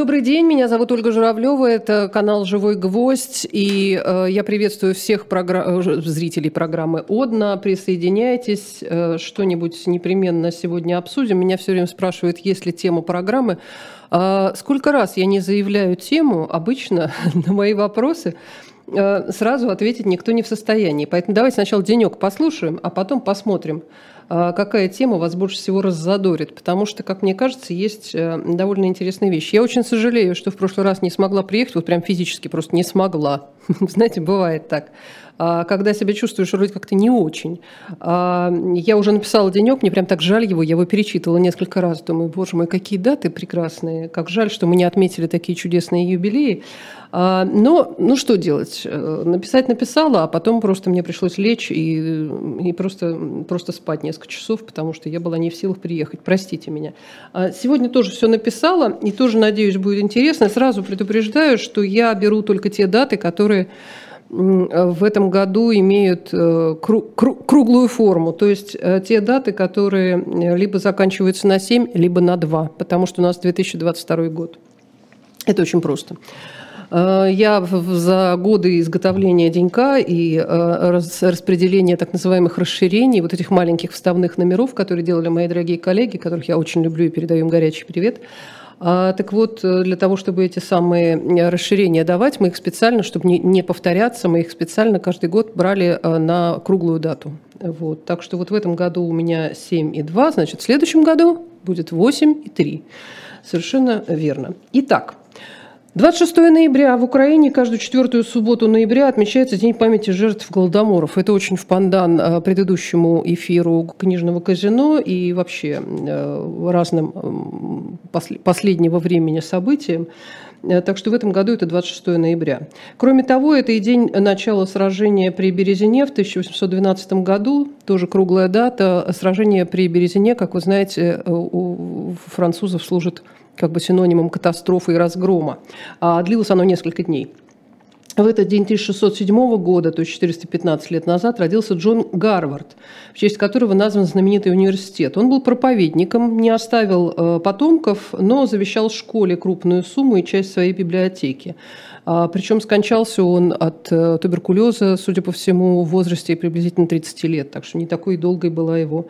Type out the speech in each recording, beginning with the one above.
Добрый день, меня зовут Ольга Журавлева, это канал «Живой гвоздь», и я приветствую всех зрителей программы «Одна». Присоединяйтесь, что-нибудь непременно сегодня обсудим. Меня все время спрашивают, есть ли тема программы. Сколько раз я не заявляю тему, обычно на мои вопросы сразу ответить никто не в состоянии. Поэтому давайте сначала денек послушаем, а потом посмотрим, какая тема вас больше всего раззадорит. Потому что, как мне кажется, есть довольно интересные вещи. Я очень сожалею, что в прошлый раз не смогла приехать, вот прям физически просто не смогла. Знаете, бывает так. Когда себя чувствуешь вроде как-то не очень. Я уже написала денек, мне прям так жаль его, я его перечитывала несколько раз. Думаю, боже мой, какие даты прекрасные, как жаль, что мы не отметили такие чудесные юбилеи. Но, ну что делать? Написать написала, а потом просто мне пришлось лечь и просто спать несколько часов, потому что я была не в силах приехать. Простите меня. Сегодня тоже все написала, и тоже, надеюсь, будет интересно. Сразу предупреждаю, что я беру только те даты, которые в этом году имеют круглую форму, то есть те даты, которые либо заканчиваются на 7, либо на 2, потому что у нас 2022 год. Это очень просто. Я за годы изготовления денька и распределения так называемых расширений, вот этих маленьких вставных номеров, которые делали мои дорогие коллеги, которых я очень люблю и передаю им горячий привет. Так вот, для того, чтобы эти самые расширения давать, мы их специально, чтобы не повторяться, мы их специально каждый год брали на круглую дату. Вот. Так что вот в этом году у меня 7,2, значит, в следующем году будет 8,3. Совершенно верно. Итак, 26 ноября в Украине каждую четвертую субботу ноября отмечается День памяти жертв голодоморов. Это очень в пандан предыдущему эфиру книжного казино и вообще разным последнего времени событиям. Так что в этом году это 26 ноября. Кроме того, это и день начала сражения при Березине в 1812 году, тоже круглая дата. Сражение при Березине, как вы знаете, у французов служит как бы синонимом катастрофы и разгрома. Длилось оно несколько дней. В этот день 1607 года, то есть 415 лет назад, родился Джон Гарвард, в честь которого назван знаменитый университет. Он был проповедником, не оставил потомков, но завещал школе крупную сумму и часть своей библиотеки. Причем скончался он от туберкулеза, судя по всему, в возрасте приблизительно 30 лет, так что не такой долгой была его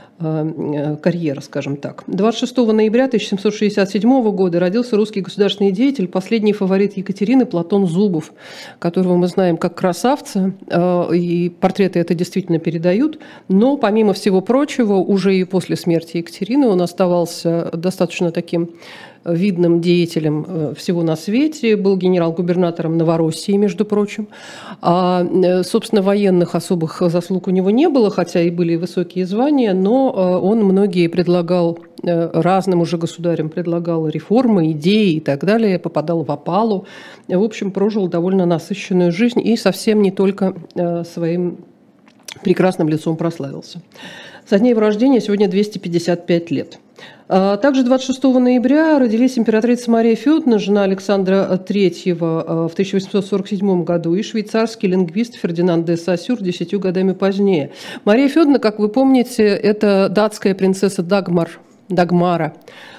карьера, скажем так. 26 ноября 1767 года родился русский государственный деятель, последний фаворит Екатерины Платон Зубов, которого мы знаем как красавца, и портреты это действительно передают, но помимо всего прочего, уже и после смерти Екатерины он оставался достаточно таким видным деятелем всего на свете, был генерал-губернатором Новороссии, между прочим. Собственно, военных особых заслуг у него не было, хотя и были высокие звания, но он многие предлагал, разным уже государям предлагал реформы, идеи и так далее, попадал в опалу. В общем, прожил довольно насыщенную жизнь и совсем не только своим прекрасным лицом прославился. Со дня его рождения сегодня 255 лет. Также 26 ноября родились императрица Мария Федоровна, жена Александра III в 1847 году, и швейцарский лингвист Фердинанд де Сассюр 10 годами позднее. Мария Федоровна, как вы помните, это датская принцесса Дагмара.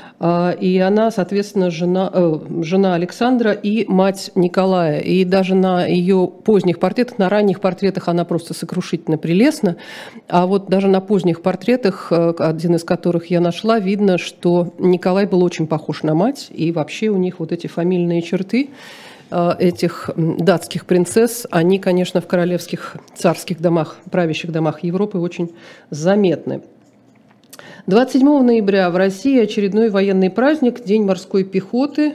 И она, соответственно, жена Александра и мать Николая. И даже на ее поздних портретах, на ранних портретах она просто сокрушительно прелестна. А вот даже на поздних портретах, один из которых я нашла, видно, что Николай был очень похож на мать. И вообще у них вот эти фамильные черты этих датских принцесс, они, конечно, в королевских царских домах, правящих домах Европы очень заметны. 27 ноября в России очередной военный праздник, День морской пехоты.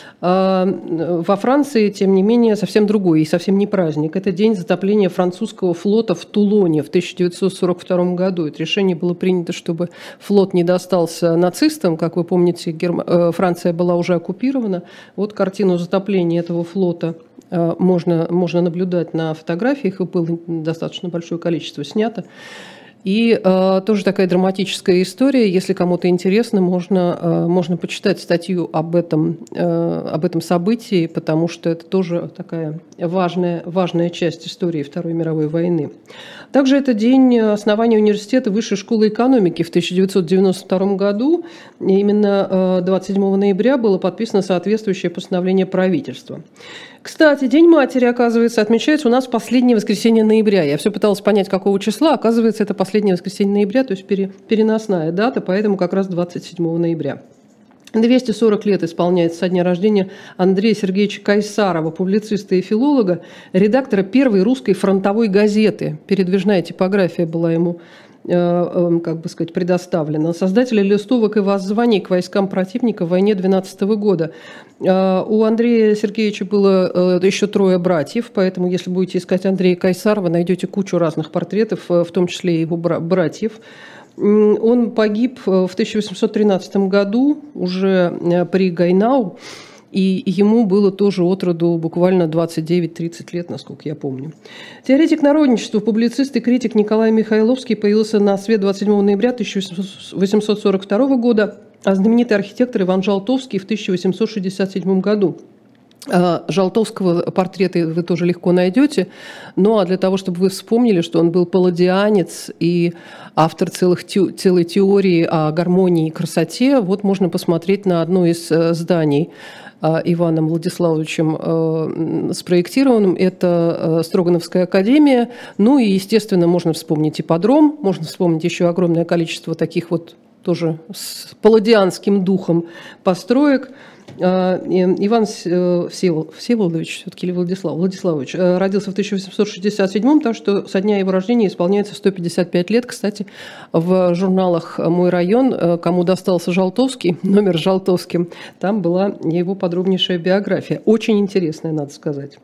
Во Франции, тем не менее, совсем другой и совсем не праздник. Это день затопления французского флота в Тулоне в 1942 году. Это решение было принято, чтобы флот не достался нацистам. Как вы помните, Франция была уже оккупирована. Вот картину затопления этого флота можно наблюдать на фотографиях. Их было достаточно большое количество снято. И тоже такая драматическая история. Если кому-то интересно, можно почитать статью об этом событии, потому что это тоже такая важная часть истории Второй мировой войны. Также это день основания университета Высшей школы экономики в 1992 году. Именно 27 ноября было подписано соответствующее постановление правительства. Кстати, День матери, оказывается, отмечается у нас в последнее воскресенье ноября. Я все пыталась понять, какого числа. Оказывается, это последнее воскресенье ноября, то есть переносная дата, поэтому как раз 27 ноября. 240 лет исполняется со дня рождения Андрея Сергеевича Кайсарова, публициста и филолога, редактора первой русской фронтовой газеты. Передвижная типография была ему, предоставлена. Создателя листовок и воззваний к войскам противника в войне 12 года. У Андрея Сергеевича было еще 3 братьев, поэтому если будете искать Андрея Кайсарова, найдете кучу разных портретов, в том числе и его братьев. Он погиб в 1813 году уже при Гайнау, и ему было тоже от роду буквально 29-30 лет, насколько я помню. Теоретик народничества, публицист и критик Николай Михайловский появился на свет 27 ноября 1842 года, а знаменитый архитектор Иван Жалтовский в 1867 году. Жалтовского портрета вы тоже легко найдете, но для того, чтобы вы вспомнили, что он был палладианец и автор целой теории о гармонии и красоте, вот можно посмотреть на одно из зданий Иваном Владиславовичем спроектированным. Это Строгановская академия. Ну и, естественно, можно вспомнить ипподром, можно вспомнить еще огромное количество таких вот тоже с палладианским духом построек. Иван Всеволодович, все-таки или Владиславович, родился в 1867, так что со дня его рождения исполняется 155 лет. Кстати, в журналах «Мой район», кому достался Жалтовский, номер с Жалтовским, там была его подробнейшая биография. Очень интересная, надо сказать.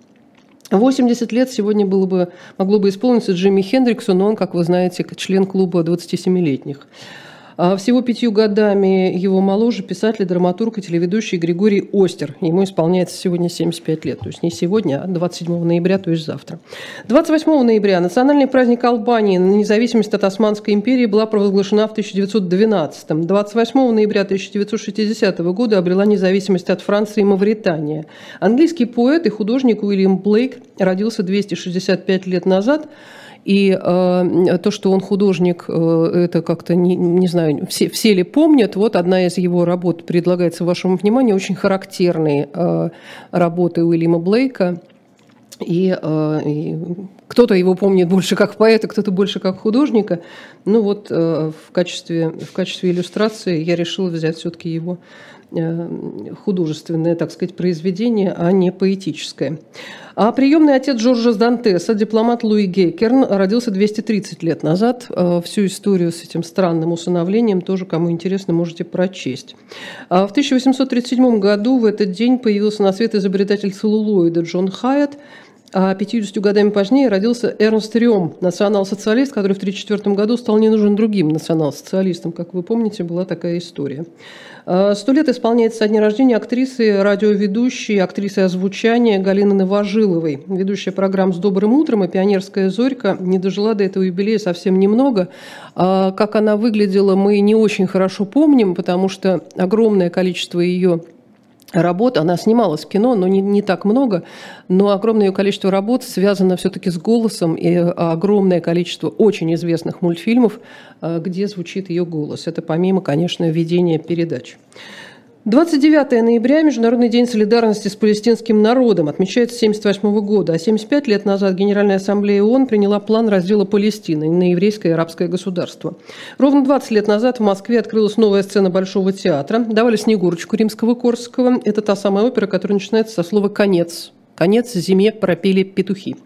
80 лет сегодня могло бы исполниться Джимми Хендриксу, но он, как вы знаете, член клуба 27-летних. Всего 5 годами его моложе писатель, драматург и телеведущий Григорий Остер. Ему исполняется сегодня 75 лет. То есть не сегодня, а 27 ноября, то есть завтра. 28 ноября национальный праздник Албании на независимость от Османской империи была провозглашена в 1912. 28 ноября 1960 года обрела независимость от Франции и Мавритания. Английский поэт и художник Уильям Блейк родился 265 лет назад. И то, что он художник, это как-то, не знаю, все ли помнят. Вот одна из его работ предлагается вашему вниманию, очень характерные работы Уильяма Блейка. И кто-то его помнит больше как поэта, кто-то больше как художника. Ну вот в качестве иллюстрации я решила взять все-таки его художественное, так сказать, произведение, а не поэтическое. А приемный отец Жоржа Дантеса, дипломат Луи Геккерн, родился 230 лет назад. Всю историю с этим странным усыновлением тоже, кому интересно, можете прочесть. В 1837 году в этот день появился на свет изобретатель целлулоида Джон Хайетт, а 50 годами позднее родился Эрнст Рём, национал-социалист, который в 1934 году стал не нужен другим национал-социалистам. Как вы помните, была такая история. 100 лет исполняется со дня рождения актрисы, радиоведущей, актрисы озвучания Галины Новожиловой. Ведущая программ «С добрым утром» и «Пионерская зорька» не дожила до этого юбилея совсем немного. Как она выглядела, мы не очень хорошо помним, потому что огромное количество ее работ, она снималась в кино, но не так много, но огромное ее количество работ связано все-таки с голосом, и огромное количество очень известных мультфильмов, где звучит ее голос. Это помимо, конечно, ведения передач. 29 ноября – Международный день солидарности с палестинским народом, отмечается с 1978 года, а 75 лет назад Генеральная ассамблея ООН приняла план раздела Палестины на еврейское и арабское государство. Ровно 20 лет назад в Москве открылась новая сцена Большого театра, давали «Снегурочку» Римского-Корсакова. Это та самая опера, которая начинается со слова «конец». «Конец зиме пропели петухи».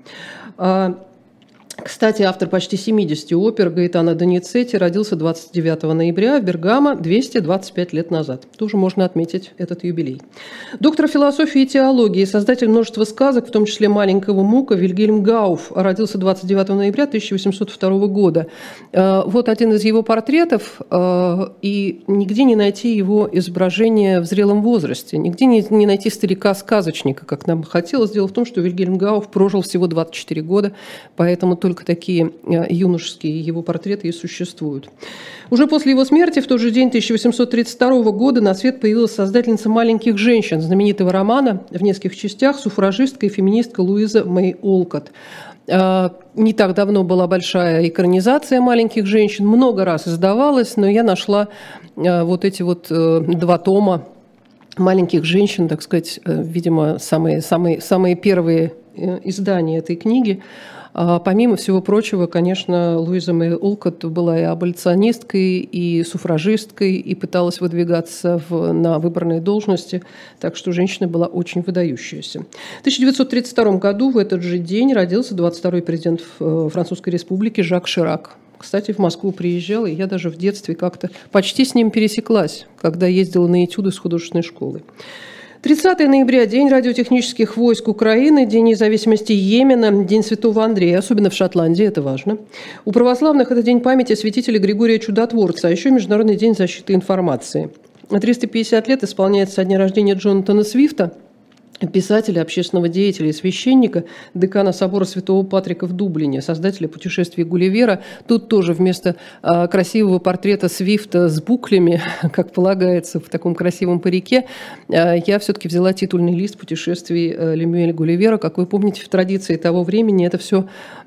Кстати, автор почти 70 опер Гаэтано Доницетти родился 29 ноября в Бергамо 225 лет назад. Тоже можно отметить этот юбилей. Доктор философии и теологии, создатель множества сказок, в том числе «Маленького Мука», Вильгельм Гауф родился 29 ноября 1802 года. Вот один из его портретов, и нигде не найти его изображение в зрелом возрасте, нигде не найти старика-сказочника, как нам хотелось. Дело в том, что Вильгельм Гауф прожил всего 24 года, поэтому только только такие юношеские его портреты и существуют. Уже после его смерти, в тот же день 1832 года, на свет появилась создательница «Маленьких женщин», знаменитого романа в нескольких частях, суфражистка и феминистка Луиза Мэй Олкотт. Не так давно была большая экранизация «Маленьких женщин», много раз издавалась, но я нашла вот эти вот 2 тома «Маленьких женщин», так сказать, видимо, самые первые издания этой книги. Помимо всего прочего, конечно, Луиза Мэй Олкотт была и аболиционисткой, и суфражисткой, и пыталась выдвигаться на выборные должности, так что женщина была очень выдающаяся. В 1932 году, в этот же день, родился 22-й президент Французской Республики Жак Ширак. Кстати, в Москву приезжал, и я даже в детстве как-то почти с ним пересеклась, когда ездила на этюды с художественной школы. 30 ноября – День радиотехнических войск Украины, День независимости Йемена, День Святого Андрея, особенно в Шотландии, это важно. У православных это День памяти святителя Григория Чудотворца, а еще Международный день защиты информации. 350 лет исполняется со дня рождения Джонатана Свифта, писателя, общественного деятеля и священника, декана собора Святого Патрика в Дублине, создателя путешествий Гулливера. Тут тоже вместо красивого портрета Свифта с буклями, как полагается, в таком красивом парике, я все-таки взяла титульный лист путешествий Лемюэля Гулливера. Как вы помните, в традиции того времени это все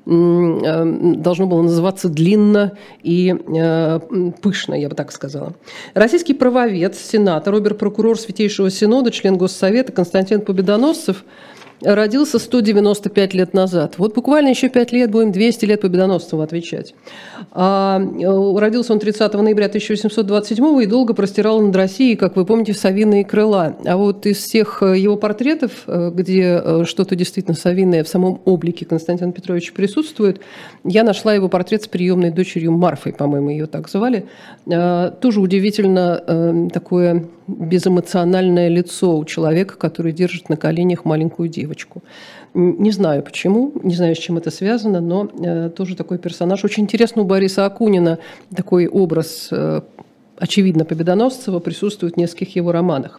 должно было называться длинно и пышно, я бы так сказала. Российский правовед, сенатор, обер-прокурор Святейшего Синода, член Госсовета Константин Победоносцев родился 195 лет назад. Вот буквально еще 5 лет будем 200 лет Победоносцеву отвечать. Родился он 30 ноября 1827 и долго простирал над Россией, как вы помните, совиные крыла. А вот из всех его портретов, где что-то действительно совиное в самом облике Константина Петровича присутствует, я нашла его портрет с приемной дочерью Марфой, по-моему, ее так звали. Тоже удивительно такое безэмоциональное лицо у человека, который держит на коленях маленькую девочку. Не знаю почему, не знаю, с чем это связано, но тоже такой персонаж. Очень интересно, у Бориса Акунина такой образ, очевидно, Победоносцева присутствует в нескольких его романах.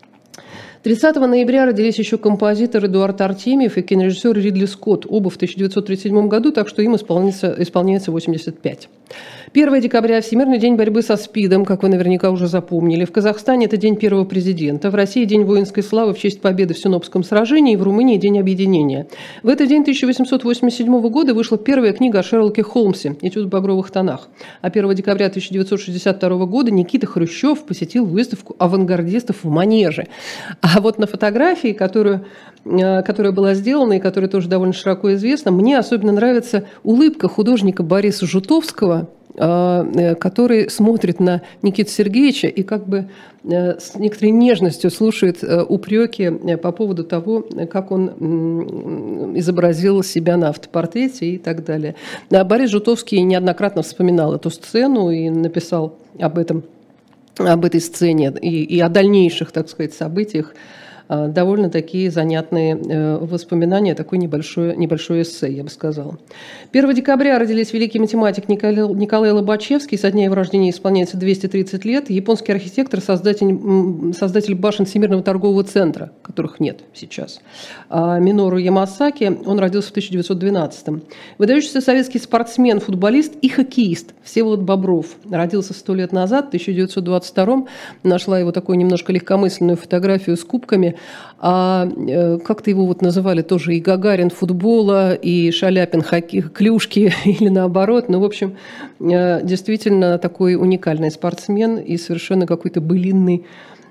30 ноября родились еще композитор Эдуард Артемьев и кинорежиссер Ридли Скотт, оба в 1937 году, так что им исполняется 85. 1 декабря – Всемирный день борьбы со СПИДом, как вы наверняка уже запомнили. В Казахстане это день первого президента, в России – День воинской славы в честь победы в Синопском сражении, в Румынии – День объединения. В этот день 1887 года вышла первая книга о Шерлоке Холмсе «Этюд в багровых тонах». А 1 декабря 1962 года Никита Хрущев посетил выставку авангардистов в Манеже. А вот на фотографии, которая была сделана и которая тоже довольно широко известна, мне особенно нравится улыбка художника Бориса Жутовского, который смотрит на Никиту Сергеевича и как бы с некоторой нежностью слушает упреки по поводу того, как он изобразил себя на автопортрете и так далее. Борис Жутовский неоднократно вспоминал эту сцену и написал об этой сцене и о дальнейших, так сказать, событиях довольно такие занятные воспоминания, такой небольшой эссе, я бы сказала. 1 декабря родились великий математик Николай Лобачевский, со дня его рождения исполняется 230 лет, японский архитектор, создатель башен Всемирного торгового центра, которых нет сейчас. Минору Ямасаки, он родился в 1912. Выдающийся советский спортсмен, футболист и хоккеист Всеволод Бобров родился 100 лет назад, в 1922. Нашла его такую немножко легкомысленную фотографию с кубками. Как-то его вот называли тоже и Гагарин футбола, и Шаляпин клюшки, или наоборот. Ну, в общем, действительно такой уникальный спортсмен и совершенно какой-то былинной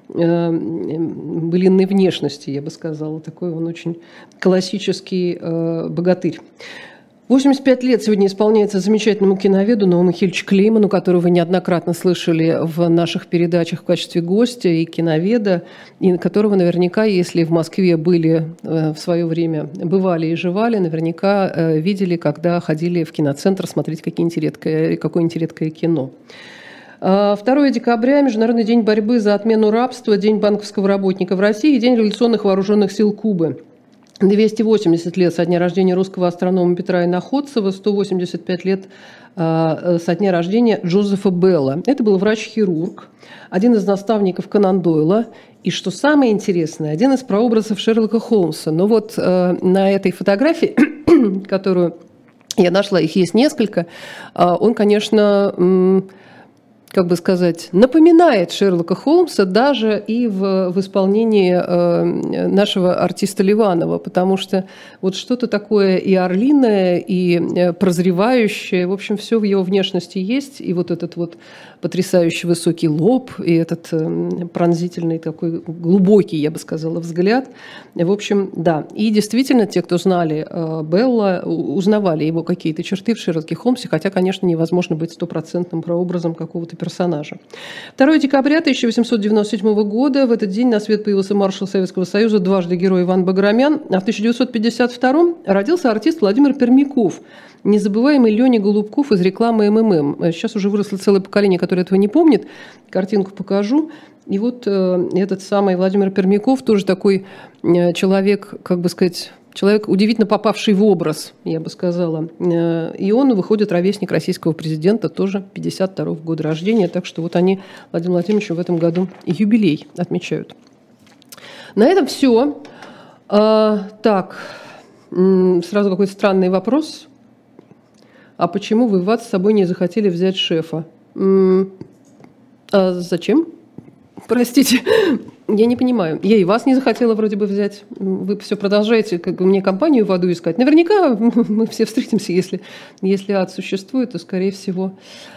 внешности, я бы сказала. Такой он очень классический богатырь. 85 лет сегодня исполняется замечательному киноведу Науму Михайловичу Клейману, которого вы неоднократно слышали в наших передачах в качестве гостя и киноведа, и которого наверняка, если в Москве были в свое время, бывали и жевали, наверняка видели, когда ходили в киноцентр смотреть какое-нибудь редкое кино. 2 декабря – Международный день борьбы за отмену рабства, День банковского работника в России и День революционных вооруженных сил Кубы. 280 лет со дня рождения русского астронома Петра Иноходцева, 185 лет со дня рождения Джозефа Белла. Это был врач-хирург, один из наставников Конан Дойла и, что самое интересное, один из прообразов Шерлока Холмса. Но вот на этой фотографии, которую Я нашла, их есть несколько. Он, конечно, как бы сказать, напоминает Шерлока Холмса даже и в исполнении нашего артиста Ливанова, потому что вот что-то такое и орлиное, и прозревающее, в общем, все в его внешности есть, и вот этот вот потрясающий высокий лоб, и этот пронзительный такой глубокий, я бы сказала, взгляд. В общем, да. И действительно, те, кто знали Белла, узнавали его какие-то черты в Шерлоке Холмсе, хотя, конечно, невозможно быть стопроцентным прообразом какого-то персонажа. 2 декабря 1897 года, в этот день на свет появился маршал Советского Союза, дважды герой Иван Баграмян, а в 1952 родился артист Владимир Пермяков, незабываемый Леня Голубков из рекламы МММ. Сейчас уже выросло целое поколение, которое этого не помнит. Картинку покажу. И вот этот самый Владимир Пермяков тоже такой человек, как бы сказать, человек, удивительно попавший в образ, я бы сказала. И он выходит ровесник российского президента, тоже 52-го года рождения. Так что вот они, Владимир Владимирович, в этом году юбилей отмечают. На этом все. Так, сразу какой-то странный вопрос. А почему вы ВАТ с собой не захотели взять шефа? А зачем? Простите, я не понимаю. Я и вас не захотела вроде бы взять. Вы все продолжаете как бы мне компанию в аду искать. Наверняка мы все встретимся, если ад существует, то, скорее всего,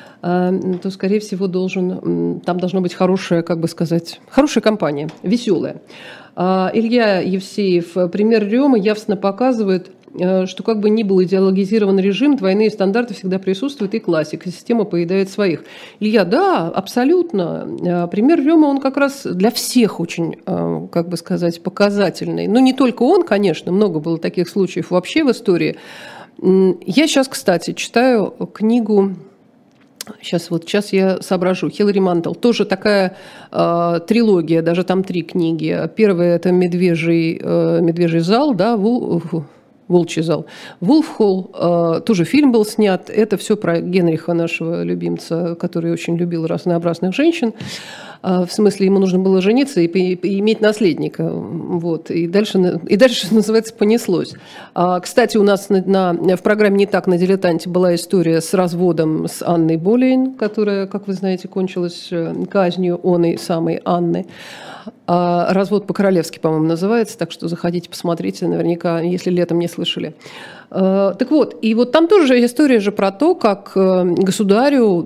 там должна быть хорошая, как бы сказать, хорошая компания, веселая. Илья Евсеев, пример Ремы явственно показывает, что как бы ни был идеологизирован режим, двойные стандарты всегда присутствуют, и классика, система поедает своих. Илья, да, абсолютно. Пример Рема, он как раз для всех очень, как бы сказать, показательный. Но не только он, конечно, много было таких случаев вообще в истории. Я сейчас, кстати, читаю книгу, сейчас я соображу, Хилари Мантел, тоже такая трилогия, даже там 3 книги. Первая – это «Медвежий зал», да, «Волчий зал». «Вулфхолл», тоже фильм был снят. Это все про Генриха, нашего любимца, который очень любил разнообразных женщин. В смысле, ему нужно было жениться и иметь наследника. Вот. И дальше, называется, понеслось. Кстати, у нас в программе «Не так» на «Дилетанте» была история с разводом с Анной Болейн, которая, как вы знаете, кончилась казнью оной самой Анны. «Развод по-королевски», по-моему, называется, так что заходите, посмотрите, наверняка, если летом не слышали. Так вот, и вот там тоже история же про то, как государю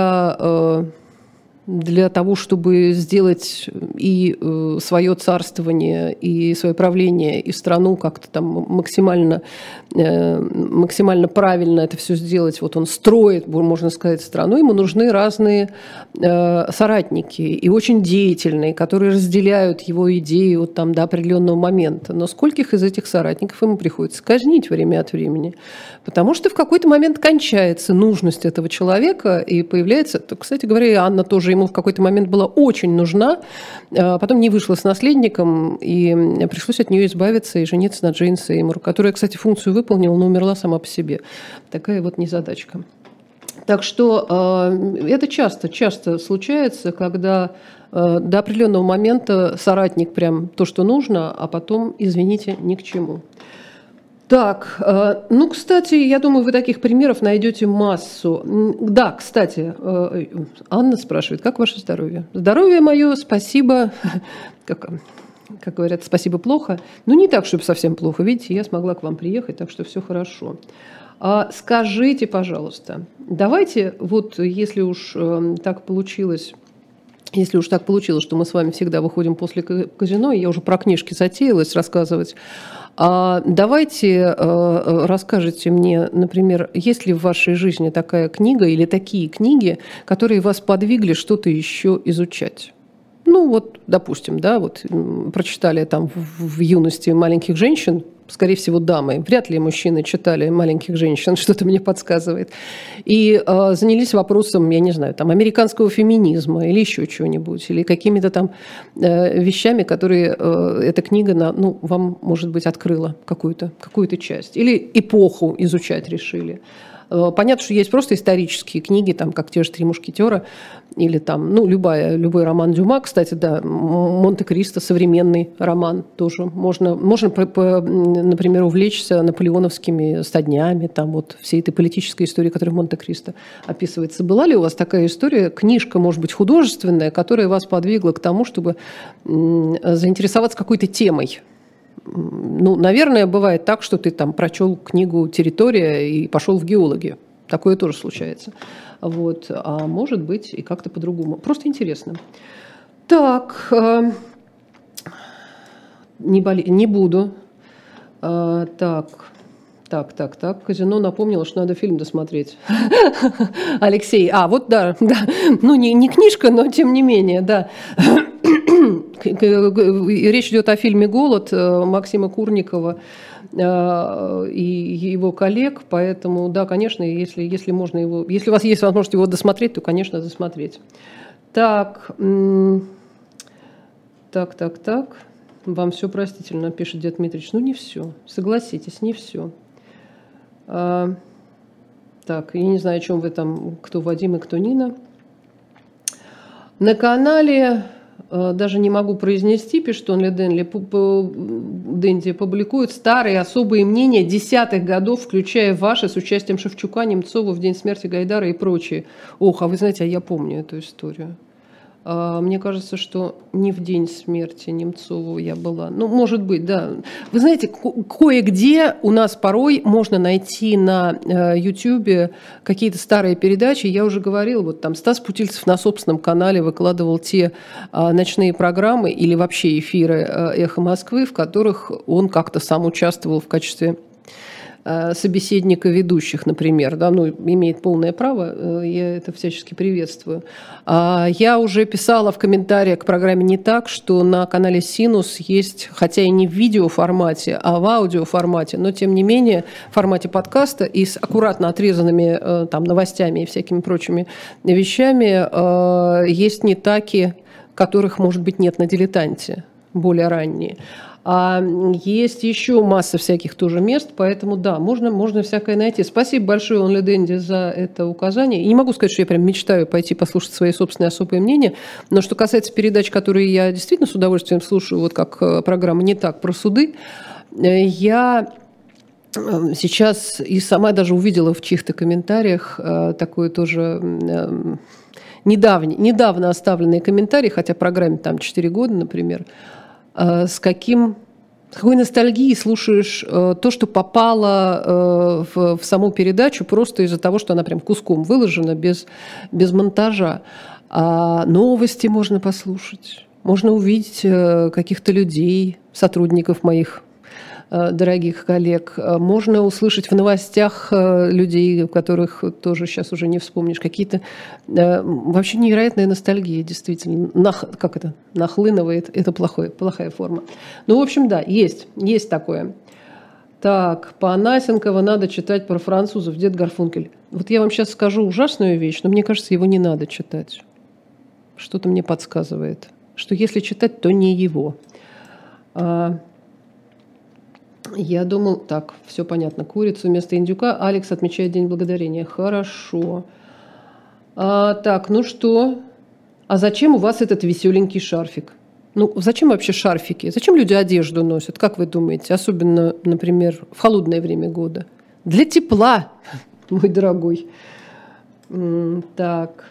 для того, чтобы сделать и свое царствование, и свое правление, и страну как-то там максимально правильно это все сделать. Вот он строит, можно сказать, страну, ему нужны разные соратники, и очень деятельные, которые разделяют его идеи вот там до определенного момента. Но скольких из этих соратников ему приходится казнить время от времени? Потому что в какой-то момент кончается нужность этого человека, и появляется, кстати говоря, и Анна тоже ему в какой-то момент была очень нужна, потом не вышла с наследником, и пришлось от нее избавиться и жениться на Джейн Сеймур, которая, кстати, функцию выполнила, но умерла сама по себе. Такая вот незадачка. Так что это часто случается, когда до определенного момента соратник прям то, что нужно, а потом, извините, ни к чему. Так, ну, кстати, я думаю, вы таких примеров найдете массу. Да, кстати, Анна спрашивает, как ваше здоровье? Здоровье мое, спасибо, как говорят, спасибо плохо. Ну, не так, чтобы совсем плохо. Видите, я смогла к вам приехать, так что все хорошо. Скажите, пожалуйста, давайте, вот если уж так получилось, что мы с вами всегда выходим после казино, я уже про книжки затеялась рассказывать, давайте расскажите мне, например, есть ли в вашей жизни такая книга или такие книги, которые вас подвигли что-то еще изучать? Ну вот, допустим, да, вот прочитали там в юности «Маленьких женщин», скорее всего, дамы. Вряд ли мужчины читали «Маленьких женщин», что-то мне подсказывает. И занялись вопросом, я не знаю, там, американского феминизма или еще чего-нибудь, или какими-то там вещами, которые эта книга, вам, может быть, открыла какую-то часть. Или эпоху изучать решили. Понятно, что есть просто исторические книги, там, как те же «Три мушкетера», или там, ну, любой роман Дюма, кстати, да, «Монте-Кристо», современный роман тоже. Можно, например, увлечься наполеоновскими стаднями, там вот всей этой политической истории, которая в «Монте-Кристо» описывается. Была ли у вас такая история, книжка, может быть, художественная, которая вас подвигла к тому, чтобы заинтересоваться какой-то темой? Ну, наверное, бывает так, что ты там прочел книгу «Территория» и пошел в геологи. Такое тоже случается. Вот. А может быть и как-то по-другому. Просто интересно. Так, не буду. Так. Казино напомнило, что надо фильм досмотреть. Алексей. Вот да. Ну, не книжка, но тем не менее, да. Речь идет о фильме «Голод» Максима Курникова и его коллег, поэтому, да, конечно, если можно его, если у вас есть возможность его досмотреть, то, конечно, досмотреть. Так. Вам все простительно, пишет Дед Дмитриевич. Ну, не все. Согласитесь, не все. Так, я не знаю, о чем вы там, кто Вадим и кто Нина. На канале, даже не могу произнести, пишет он Дэнди, публикует старые особые мнения десятых годов, включая ваши, с участием Шевчука, Немцова в день смерти Гайдара и прочее. Ох, а вы знаете, я помню эту историю. Мне кажется, что не в день смерти Немцова я была. Ну, может быть, да. Вы знаете, кое-где у нас порой можно найти на YouTube какие-то старые передачи. Я уже говорила, вот там Стас Путильцев на собственном канале выкладывал те ночные программы или вообще эфиры «Эхо Москвы», в которых он как-то сам участвовал в качестве собеседника ведущих, например, да, ну, имеет полное право, я это всячески приветствую. Я уже писала в комментариях к программе «Не так», что на канале «Синус» есть, хотя и не в видеоформате, а в аудиоформате, но тем не менее в формате подкаста и с аккуратно отрезанными там новостями и всякими прочими вещами есть «Не таки», которых, может быть, нет на «Дилетанте», более ранние. А есть еще масса всяких тоже мест, поэтому да, можно всякое найти. Спасибо большое, Only Dandy, за это указание. И не могу сказать, что я прям мечтаю пойти послушать свои собственные особые мнения, но что касается передач, которые я действительно с удовольствием слушаю, вот как программа «Не так» про суды, я сейчас и сама даже увидела в чьих-то комментариях такое тоже недавно оставленные комментарии, хотя программе там 4 года, например, с какой ностальгией слушаешь то, что попало в саму передачу просто из-за того, что она прям куском выложена, без монтажа. Новости можно послушать, можно увидеть каких-то людей, сотрудников моих дорогих коллег. Можно услышать в новостях людей, которых тоже сейчас уже не вспомнишь. Какие-то вообще невероятная ностальгия, действительно. Нахлынывает. Это плохая форма. Ну, в общем, да, есть такое. Так, по Анасенкова надо читать про французов, дед Гарфункель. Вот я вам сейчас скажу ужасную вещь, но мне кажется, его не надо читать. Что-то мне подсказывает, что если читать, то не его. Я думал, так, все понятно. Курицу вместо индюка. Алекс отмечает День Благодарения. Хорошо. Так, ну что? А зачем у вас этот веселенький шарфик? Ну, зачем вообще шарфики? Зачем люди одежду носят, как вы думаете? Особенно, например, в холодное время года. Для тепла, мой дорогой. Так.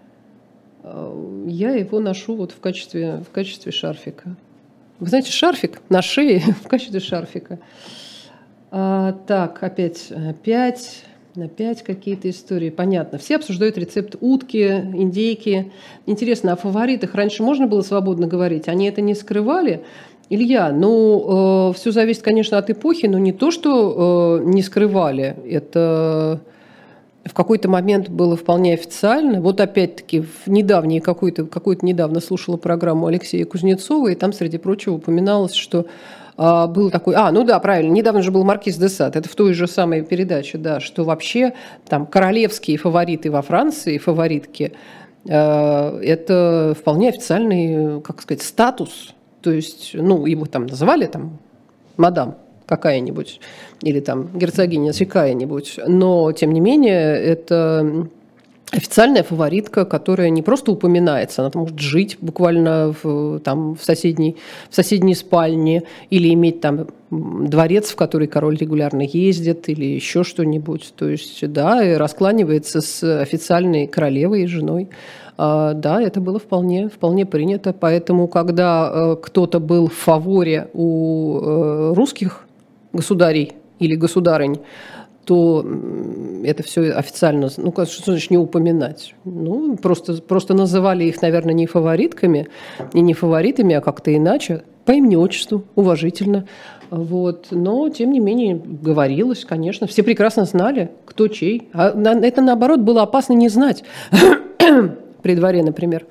Я его ношу вот в качестве шарфика. Вы знаете, шарфик на шее в качестве шарфика. Так, опять какие-то истории. Понятно. Все обсуждают рецепт утки, индейки. Интересно, о фаворитах раньше можно было свободно говорить? Они это не скрывали? Илья, ну, все зависит, конечно, от эпохи, но не то, что не скрывали. Это в какой-то момент было вполне официально. Вот опять-таки какую-то недавно слушала программу Алексея Кузнецова, и там, среди прочего, упоминалось, что был такой... ну да, правильно, недавно же был Маркиз де Сад, это в той же самой передаче, да, что вообще там королевские фавориты во Франции, фаворитки, это вполне официальный, как сказать, статус. То есть, ну, его там называли там мадам какая-нибудь, или там герцогиня какая-нибудь, но, тем не менее, это официальная фаворитка, которая не просто упоминается, она может жить буквально в соседней спальне или иметь там дворец, в который король регулярно ездит, или еще что-нибудь. То есть, да, и раскланивается с официальной королевой и женой. Да, это было вполне принято. Поэтому, когда кто-то был в фаворе у русских государей или государынь, то это все официально, что значит не упоминать? Просто называли их, наверное, не фаворитками и не фаворитами, а как-то иначе, по имени, отчеству, уважительно. Вот. Но, тем не менее, говорилось, конечно. Все прекрасно знали, кто чей. А это, наоборот, было опасно не знать при дворе, например.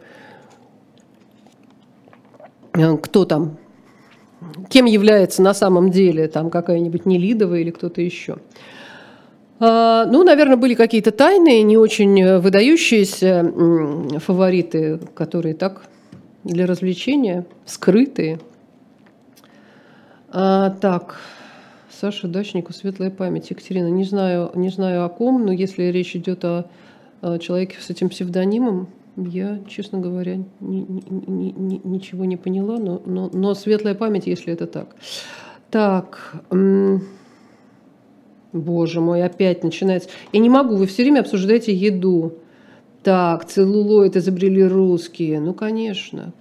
Кто там, кем является на самом деле там какая-нибудь Нелидова или кто-то еще. Наверное, были какие-то тайные, не очень выдающиеся фавориты, которые так для развлечения, скрытые. Так, Саша Дачнику, светлая память. Екатерина, не знаю о ком, но если речь идет о человеке с этим псевдонимом, я, честно говоря, ничего не поняла, но светлая память, если это так. Так... Боже мой, опять начинается. Я не могу, вы все время обсуждаете еду. Так, целлулоид изобрели русские. Ну, конечно.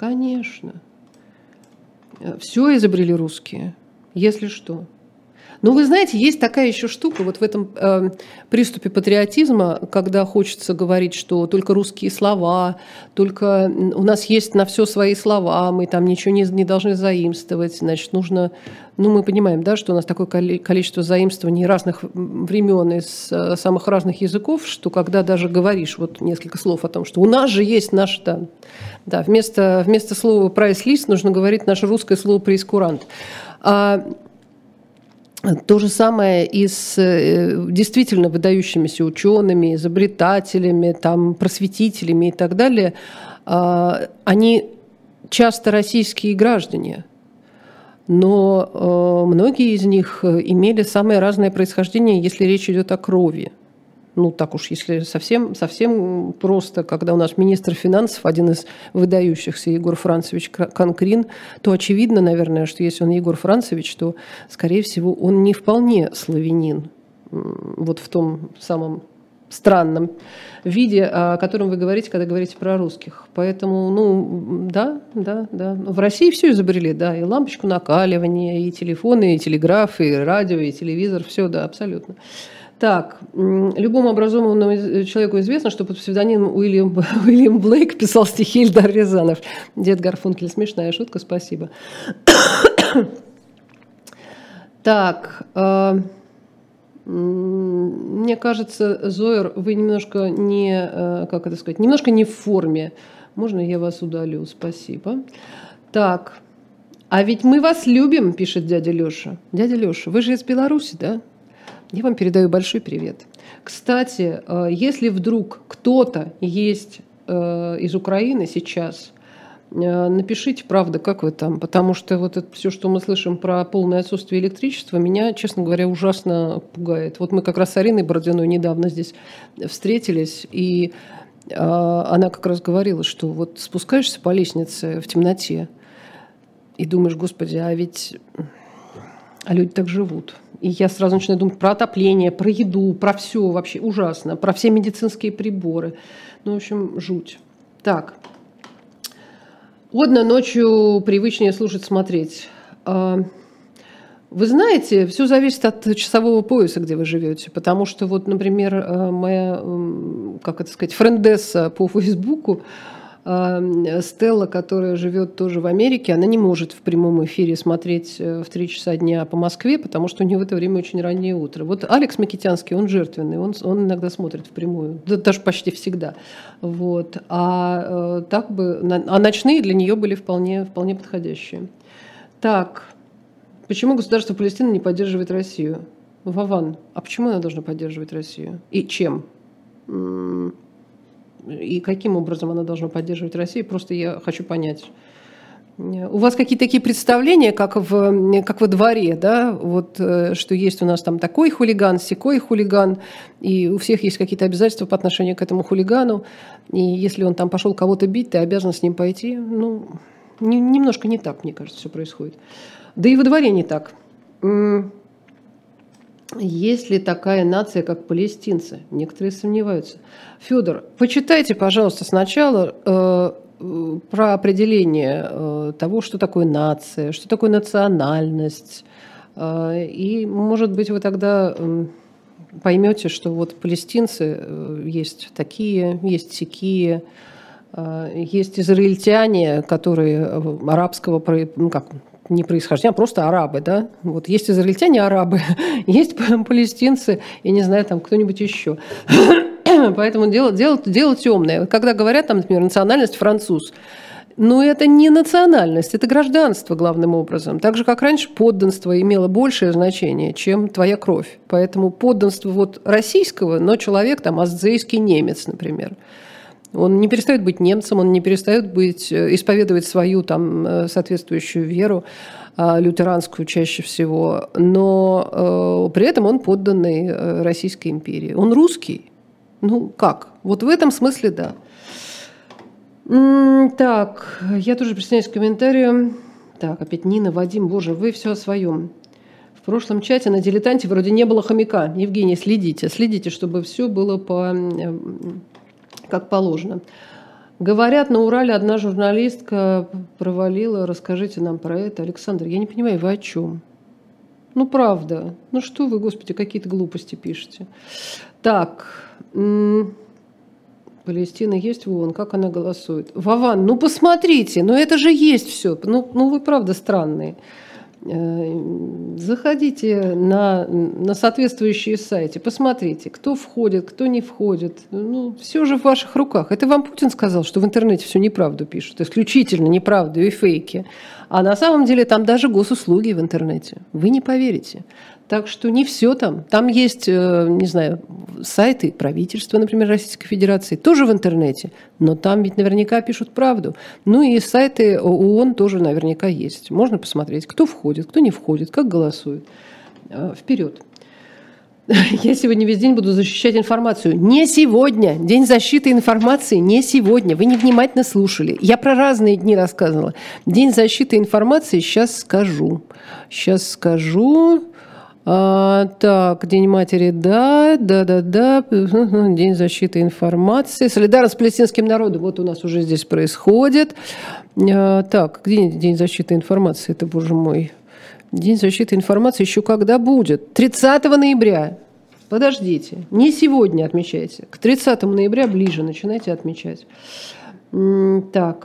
Все изобрели русские, если что. Но вы знаете, есть такая еще штука, вот в этом приступе патриотизма, когда хочется говорить, что только русские слова, только у нас есть на все свои слова, мы там ничего не должны заимствовать, значит, нужно... мы понимаем, да, что у нас такое количество заимствований разных времен из самых разных языков, что когда даже говоришь вот несколько слов о том, что у нас же есть наш... Да, вместо слова «прайс-лист» нужно говорить наше русское слово «преискурант». То же самое и с действительно выдающимися учеными, изобретателями, просветителями и так далее. Они часто российские граждане, но многие из них имели самое разное происхождение, если речь идет о крови. Так уж, если совсем просто, когда у нас министр финансов, один из выдающихся, Егор Францевич Конкрин, то очевидно, наверное, что если он Егор Францевич, то, скорее всего, он не вполне славянин. Вот в том самом странном виде, о котором вы говорите, когда говорите про русских. Поэтому, да. В России все изобрели, да, и лампочку накаливания, и телефоны, и телеграф, и радио, и телевизор, все, да, абсолютно. Так, любому образованному человеку известно, что под псевдонимом Уильям Блейк писал стихи Эльдар Рязанов. Дед Гарфункель, смешная шутка, спасибо. Так, мне кажется, Зоер, вы немножко немножко не в форме. Можно я вас удалю? Спасибо. Так, а ведь мы вас любим, пишет дядя Леша. Дядя Леша, вы же из Беларуси, да? Я вам передаю большой привет. Кстати, если вдруг кто-то есть из Украины сейчас, напишите, правда, как вы там, потому что вот это все, что мы слышим про полное отсутствие электричества, меня, честно говоря, ужасно пугает. Вот мы как раз с Ариной Бородиной недавно здесь встретились, и она как раз говорила, что вот спускаешься по лестнице в темноте и думаешь, господи, а люди так живут. И я сразу начинаю думать про отопление, про еду, про все вообще ужасно, про все медицинские приборы. В общем, жуть. Так. Одна ночью привычнее слушать, смотреть. Вы знаете, все зависит от часового пояса, где вы живете. Потому что, вот, например, моя, френдесса по Фейсбуку, Стелла, которая живет тоже в Америке, она не может в прямом эфире смотреть в 3 часа дня по Москве, потому что у нее в это время очень раннее утро. Вот Алекс Макитянский, он жертвенный, он иногда смотрит впрямую, даже почти всегда. Вот. А ночные для нее были вполне подходящие. Так, почему государство Палестины не поддерживает Россию? Вован, а почему она должна поддерживать Россию? И чем? И каким образом она должна поддерживать Россию? Просто я хочу понять. У вас какие-то такие представления, как во дворе, да, вот, что есть у нас там такой хулиган, сякой хулиган, и у всех есть какие-то обязательства по отношению к этому хулигану, и если он там пошел кого-то бить, ты обязан с ним пойти. Ну, немножко не так, мне кажется, все происходит. Да и во дворе не так. Есть ли такая нация, как палестинцы? Некоторые сомневаются. Федор, почитайте, пожалуйста, сначала про определение того, что такое нация, что такое национальность. И, может быть, вы тогда поймете, что вот палестинцы есть такие, есть сякие, есть израильтяне, которые арабского, ну как, не происхождения, а просто арабы, да. Вот есть израильтяне арабы, есть палестинцы, и не знаю, там кто-нибудь еще. Поэтому дело темное. Когда говорят, там, например, национальность француз, но это не национальность, это гражданство главным образом. Так же, как раньше подданство имело большее значение, чем твоя кровь. Поэтому подданство вот российского, но человек там аздзейский немец, например. Он не перестает быть немцем, он не перестает исповедовать свою там соответствующую веру, лютеранскую чаще всего, но при этом он подданный Российской империи. Он русский. Ну, как? Вот в этом смысле, да. Так, я тоже присоединяюсь к комментарию. Так, опять Нина, Вадим, боже, вы все о своем. В прошлом чате на «Дилетанте» вроде не было хомяка. Евгений, следите, чтобы все было как положено. Говорят, на Урале одна журналистка провалила. Расскажите нам про это. Александр, я не понимаю, вы о чем? Ну, правда. Ну, что вы, господи, какие-то глупости пишете. Так, Палестина есть в ООН, как она голосует? Вован, ну посмотрите, ну это же есть все. Ну вы правда странные. Заходите на соответствующие сайты, посмотрите, кто входит, кто не входит. Ну, все же в ваших руках. Это вам Путин сказал, что в интернете всю неправду пишут, исключительно неправду и фейки. А на самом деле там даже госуслуги в интернете. Вы не поверите. Так что не все там. Там есть, не знаю, сайты правительства, например, Российской Федерации, тоже в интернете, но там ведь наверняка пишут правду. Ну и сайты ООН тоже наверняка есть. Можно посмотреть, кто входит, кто не входит, как голосует. Вперед. Я сегодня весь день буду защищать информацию. Не сегодня. День защиты информации не сегодня. Вы невнимательно слушали. Я про разные дни рассказывала. День защиты информации сейчас скажу. Так, День матери, да. День защиты информации. Солидарность с палестинским народом. Вот у нас уже здесь происходит. Так, где День защиты информации? Это, боже мой. День защиты информации еще когда будет? 30 ноября. Подождите. Не сегодня отмечайте. К 30 ноября ближе начинайте отмечать. Так.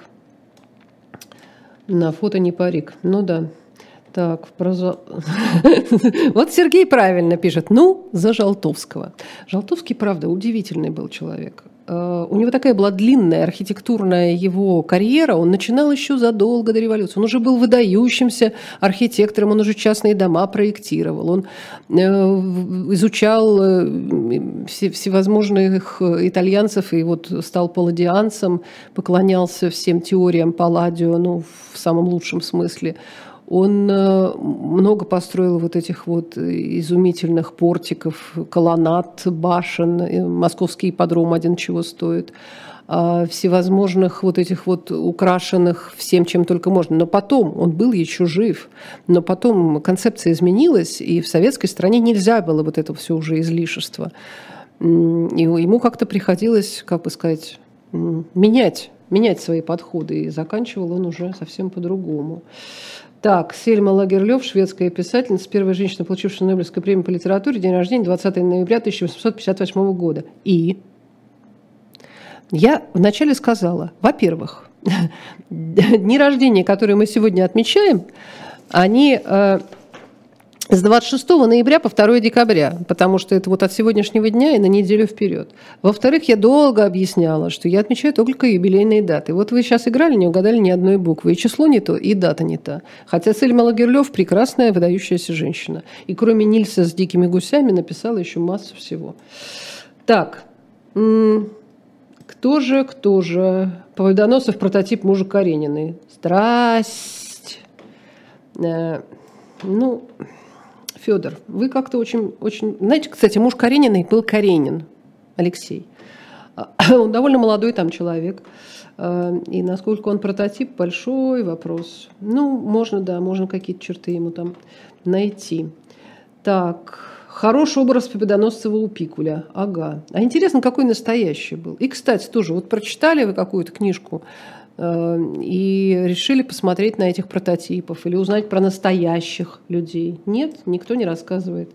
На фото не парик. Ну да. Так, вот Сергей правильно пишет. Ну, за Жолтовского. Жолтовский, правда, удивительный был человек. У него такая была длинная архитектурная его карьера. Он начинал еще задолго до революции. Он уже был выдающимся архитектором, он уже частные дома проектировал. Он изучал всевозможных итальянцев и вот стал палладианцем, поклонялся всем теориям Палладио, ну, в самом лучшем смысле. Он много построил вот этих вот изумительных портиков, колоннад, башен, московский ипподром один чего стоит, всевозможных вот этих вот украшенных всем, чем только можно. Но потом, он был еще жив, но потом концепция изменилась, и в советской стране нельзя было вот это все уже излишество. И ему как-то приходилось, как бы сказать, менять свои подходы, и заканчивал он уже совсем по-другому. Так, Сельма Лагерлёв, шведская писательница, первая женщина, получившая Нобелевскую премию по литературе, день рождения 20 ноября 1858 года. И я вначале сказала, во-первых, дни рождения, которые мы сегодня отмечаем, они с 26 ноября по 2 декабря, потому что это вот от сегодняшнего дня и на неделю вперед. Во-вторых, я долго объясняла, что я отмечаю только юбилейные даты. Вот вы сейчас играли, не угадали ни одной буквы. И число не то, и дата не та. Хотя Сельма Лагерлёв прекрасная, выдающаяся женщина. И кроме Нильса с дикими гусями написала еще массу всего. Так, кто Кто же? Победоносцев прототип мужа Карениной. Здрасте. Ну, Федор, вы как-то очень... Знаете, кстати, муж Карениной был Каренин, Алексей. Он довольно молодой там человек. И насколько он прототип, большой вопрос. Ну, можно какие-то черты ему там найти. Так, хороший образ Победоносцева у Пикуля. Ага. А интересно, какой настоящий был. И, кстати, тоже, вот прочитали вы какую-то книжку и решили посмотреть на этих прототипов или узнать про настоящих людей? Нет, никто не рассказывает.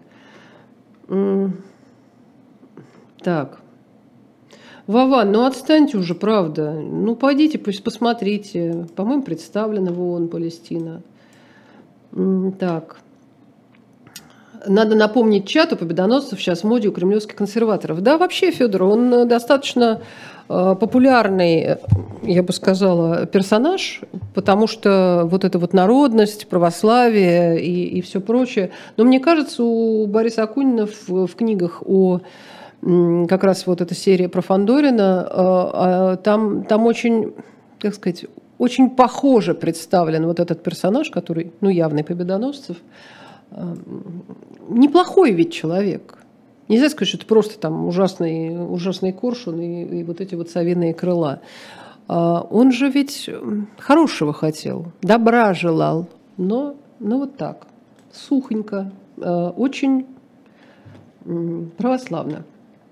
Так. Вован, ну отстаньте уже, правда. Ну, пойдите, пусть посмотрите. По-моему, представлена в ООН Палестина. Так. Надо напомнить чату победоносцев сейчас в моде у кремлевских консерваторов. Да, вообще, Федор, он достаточно популярный, я бы сказала, персонаж, потому что вот эта вот народность, православие и все прочее. Но мне кажется, у Бориса Акунина в книгах о как раз вот эта серия про Фандорина, там очень, как сказать, очень похоже представлен вот этот персонаж, который, ну, явный Победоносцев. Неплохой ведь человек. Нельзя сказать, что это просто там ужасный коршун и вот эти вот совиные крыла. Он же ведь хорошего хотел, добра желал, но вот так, сухонько, очень православно.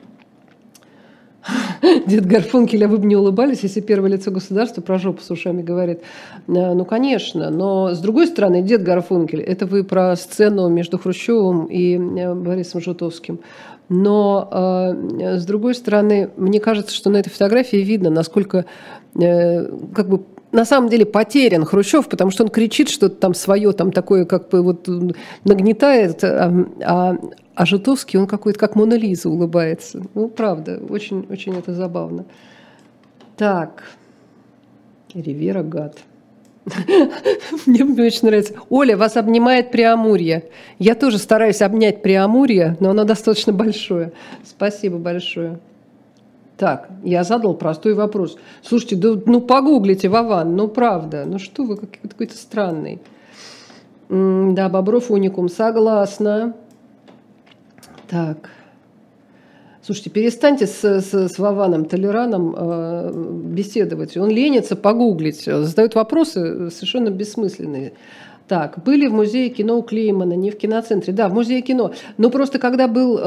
Дед Гарфункель, а вы бы не улыбались, если первое лицо государства про жопу с ушами говорит. Ну, конечно, но с другой стороны, дед Гарфункель, это вы про сцену между Хрущевым и Борисом Жутовским. Но с другой стороны, мне кажется, что на этой фотографии видно, насколько как бы на самом деле потерян Хрущев, потому что он кричит что-то там свое, там такое как бы вот нагнетает, а Жутовский, он какой-то как Мона Лиза улыбается. Ну, правда, очень это забавно. Так, Ривера гад. Мне очень нравится. Оля, вас обнимает Преамурье. Я тоже стараюсь обнять Преамурье, но оно достаточно большое. Спасибо большое. Так, я задал простой вопрос. Слушайте, ну погуглите, Вован, ну правда, ну что вы какой-то странный. Да, Бобров уникум, согласна. Так. Слушайте, перестаньте с Вованом Толераном беседовать. Он ленится погуглить, задает вопросы совершенно бессмысленные. Так, были в музее кино у Клеймана, не в киноцентре. Да, в музее кино. Но просто когда был...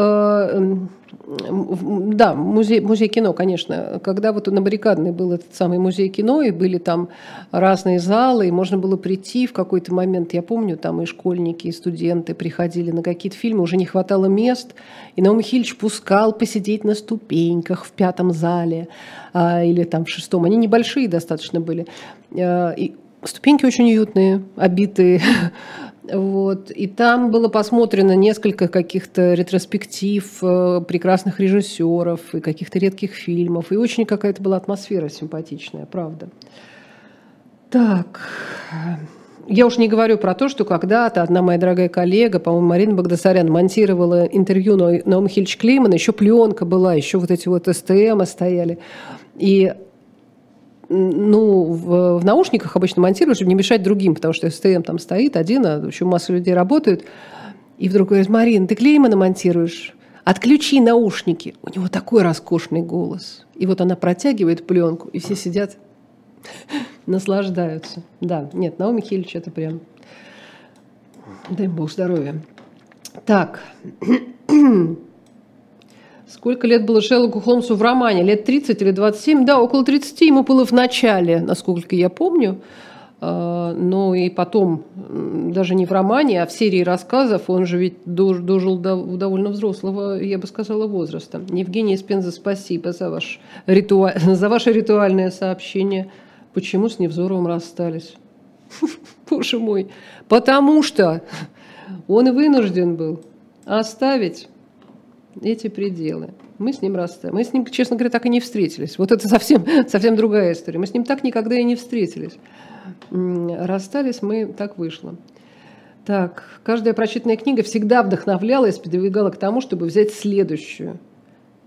да, музей кино, конечно. Когда вот на Баррикадной был этот самый музей кино, и были там разные залы, и можно было прийти в какой-то момент. Я помню, там и школьники, и студенты приходили на какие-то фильмы, уже не хватало мест. И Наум Михайлович пускал посидеть на ступеньках в 5-м зале или там в 6-м. Они небольшие достаточно были. И ступеньки очень уютные, обитые. Вот. И там было посмотрено несколько каких-то ретроспектив прекрасных режиссеров и каких-то редких фильмов. И очень какая-то была атмосфера симпатичная, правда. Так. Я уж не говорю про то, что когда-то одна моя дорогая коллега, по-моему, Марина Багдасарян, монтировала интервью Наума Михайловича Клеймана. Еще пленка была, еще вот эти вот СТМ стояли. И ну, в наушниках обычно монтируют, чтобы не мешать другим, потому что СТМ там стоит один, а еще масса людей работают. И вдруг говорит: Марин, ты Клеймана монтируешь? Отключи наушники. У него такой роскошный голос. И вот она протягивает пленку, и все сидят, наслаждаются. Да, нет, Наум Михайлович это прям... Дай Бог здоровья. Так... Сколько лет было Шерлоку Холмсу в романе? Лет 30 или 27? Да, около 30 ему было в начале, насколько я помню. Но и потом, даже не в романе, а в серии рассказов, он же ведь дожил до довольно взрослого, я бы сказала, возраста. Евгений из Пензы, спасибо за ваше ритуальное сообщение. Почему с Невзоровым расстались? Боже мой. Потому что он вынужден был оставить эти пределы. Мы с ним расстались. Мы с ним, честно говоря, так и не встретились. Вот это совсем другая история. Мы с ним так никогда и не встретились. Расстались мы, так вышло. Так, каждая прочитанная книга всегда вдохновляла и сподвигала к тому, чтобы взять следующую.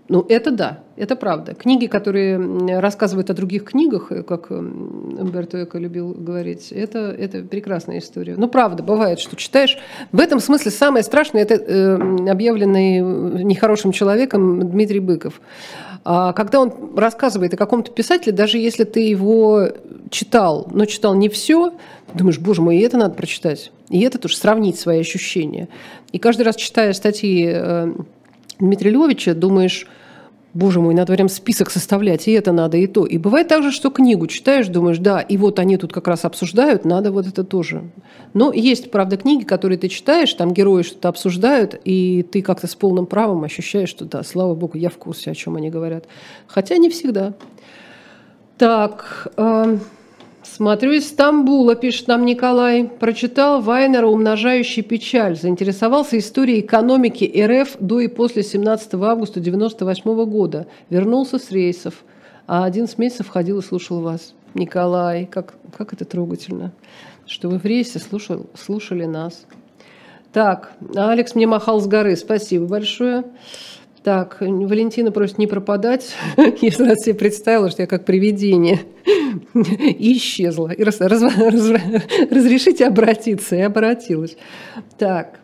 Ну, это да, это правда. Книги, которые рассказывают о других книгах, как Умберто Эко любил говорить, это прекрасная история. Ну, правда, бывает, что читаешь. В этом смысле самое страшное – это объявленный нехорошим человеком Дмитрий Быков. А когда он рассказывает о каком-то писателе, даже если ты его читал, но читал не все, думаешь, боже мой, и это надо прочитать. И это тоже сравнить свои ощущения. И каждый раз, читая статьи Дмитрия Львовича, думаешь, боже мой, надо прям список составлять, и это надо, и то. И бывает так же, что книгу читаешь, думаешь, да, и вот они тут как раз обсуждают, надо вот это тоже. Но есть, правда, книги, которые ты читаешь, там герои что-то обсуждают, и ты как-то с полным правом ощущаешь, что да, слава богу, я в курсе, о чем они говорят. Хотя не всегда. Так, смотрю, из Стамбула, пишет нам Николай. Прочитал Вайнера «Умножающий печаль». Заинтересовался историей экономики РФ до и после 17 августа 1998 года. Вернулся с рейсов. А 11 месяцев ходил и слушал вас. Николай, как это трогательно, что вы в рейсе слушали нас. Так, Алекс мне махал с горы. Спасибо большое. Так, Валентина просит не пропадать. Я сразу себе представила, что я как привидение. И исчезла. И разрешите обратиться. И обратилась. Так.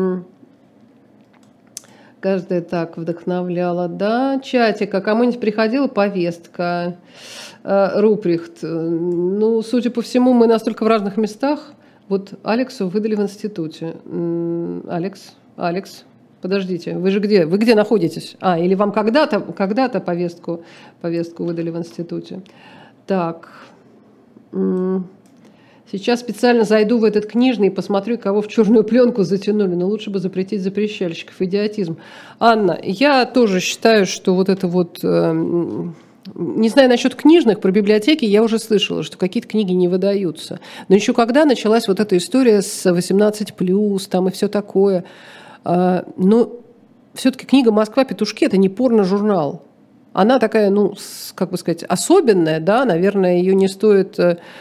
Каждая так вдохновляла. Да, чатик. А кому-нибудь приходила повестка? Руприхт. Ну, судя по всему, мы настолько в разных местах. Вот Алексу выдали в институте. Алекс. Подождите, вы же где? Вы где находитесь? Или вам когда-то повестку выдали в институте. Так. Сейчас специально зайду в этот книжный и посмотрю, кого в черную пленку затянули. Но лучше бы запретить запрещальщиков. Идиотизм. Анна, я тоже считаю, что вот это вот... Не знаю насчет книжных, про библиотеки я уже слышала, что какие-то книги не выдаются. Но еще когда началась вот эта история с 18+, там и все такое... Но все-таки книга «Москва-петушки» – это не порно-журнал. Она такая, как бы сказать, особенная, да, наверное, ее не стоит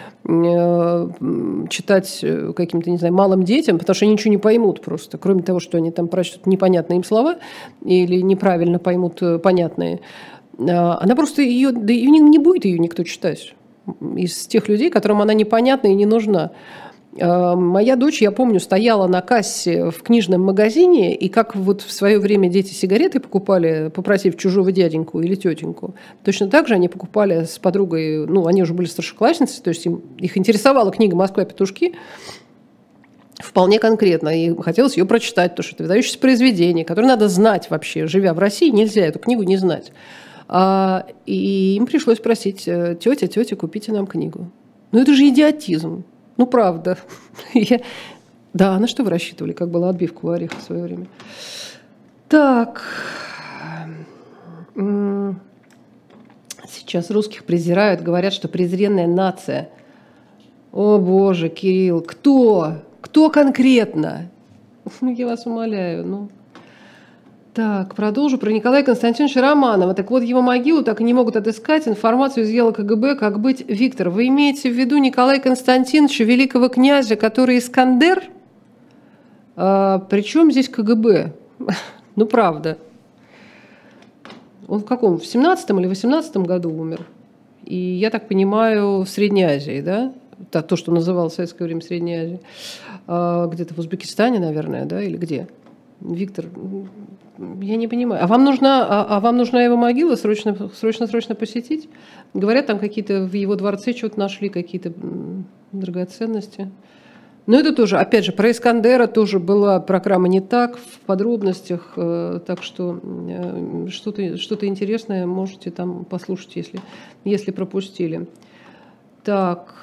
читать каким-то, не знаю, малым детям, потому что они ничего не поймут просто, кроме того, что они там прочтут непонятные им слова или неправильно поймут понятные. Она просто не будет ее никто читать из тех людей, которым она непонятна и не нужна. Моя дочь, я помню, стояла на кассе в книжном магазине, и как вот в свое время дети сигареты покупали, попросив чужого дяденьку или тетеньку, точно так же они покупали с подругой, они уже были старшеклассницы, то есть их интересовала книга «Москва-петушки» вполне конкретно, и хотелось ее прочитать, потому что это выдающееся произведение, которое надо знать вообще, живя в России, нельзя эту книгу не знать. И им пришлось просить: тетя, купите нам книгу. Это же идиотизм. Правда. Да, на что вы рассчитывали, как была отбивка у ореха в свое время? Так. Сейчас русских презирают, говорят, что презренная нация. О, боже, Кирилл, кто? Кто конкретно? Я вас умоляю, Так, продолжу про Николая Константиновича Романова. Так вот, его могилу так и не могут отыскать. Информацию изъяла КГБ. Как быть, Виктор? Вы имеете в виду Николая Константиновича, великого князя, который Искандер? Причем здесь КГБ? Правда. Он в каком? В 17 или 18 году умер? И, я так понимаю, в Средней Азии, да? То, что называлось в советское время Средней Азией. Где-то в Узбекистане, наверное, да? Или где? Виктор, я не понимаю. А вам нужна его могила? Срочно посетить? Говорят, там какие-то в его дворце что-то нашли, какие-то драгоценности. Но это тоже, опять же, про Искандера тоже была программа «Не так» в подробностях. Так что что-то интересное можете там послушать, если пропустили. Так.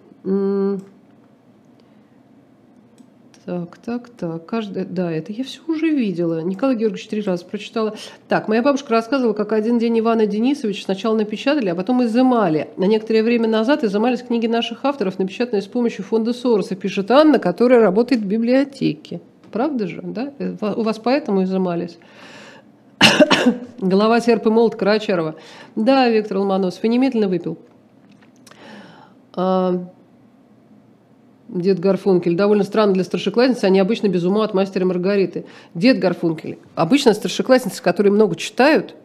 Так. Да, это я все уже видела. Николай Георгиевич 3 раза прочитала. Так, моя бабушка рассказывала, как один день Ивана Денисовича сначала напечатали, а потом изымали. На некоторое время назад изымались книги наших авторов, напечатанные с помощью фонда Сороса, пишет Анна, которая работает в библиотеке. Правда же, да? У вас поэтому изымались? Голова, серп и молот Карачарова. Да, Виктор Ломоносов, и немедленно выпил. Дед Гарфункель. Довольно странно для старшеклассницы, они обычно без ума от «Мастера и Маргариты». Дед Гарфункель. Обычно старшеклассницы, которые много читают,